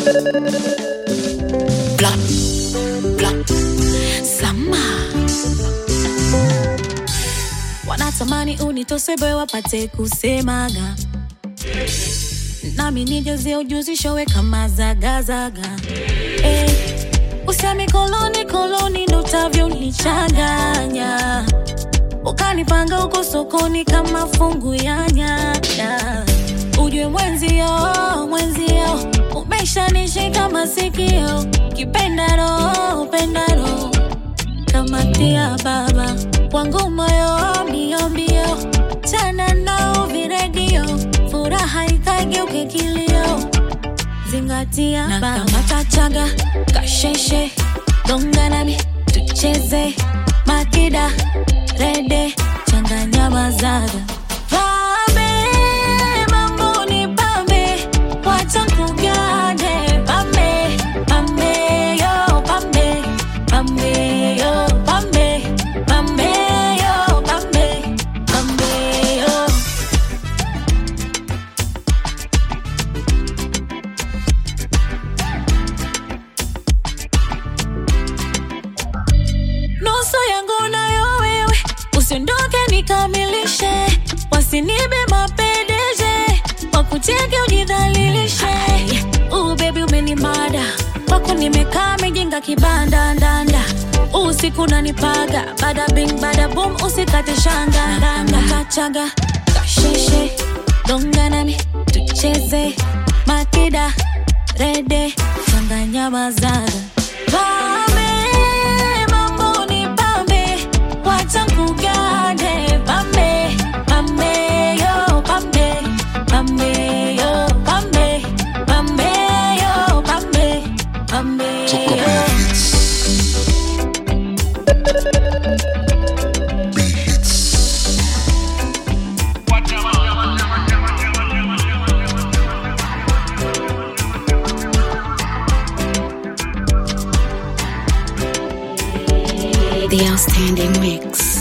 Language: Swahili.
Blah, blah. Sama wanatamani unitose boy wapate kusemaga, nami nijazie ujuzi showe kama zagazaga. Usemi koloni ndo utavyo nichanganya, ukanipanga uko sokoni kama fungu ya nyanya. Ujue mwenzio umeshanishika masikio, kipenda roho kama tia baba wangu moyo mbio tana nao viredio, furaha ikageuke kilio. Zingatia na kama tachaga kasheshe, gonga nami tucheze makida rede, changanya mazaga. Pambe mambo ni pambe, wacha kugane. Pambe yo pambe yo pambe yo pambe yo. Nusu yangu nayo wewe, usiondoke nikamilishe, wasinibe mapendeje, wakuteke ujidhalilishe. Baby umenimada, wako nimekaa mejinga kibanda ndanda, usiku nanipaga, bada bing bada boom, usikate shanga. Nakachaga kasheshe, gonga nami tucheze makida rede, changanya mazaga. Pambe mambo ni pambe, wacha kugane. Pambe yo pambe yo pambe yo pambe yo. The Outstanding Mix.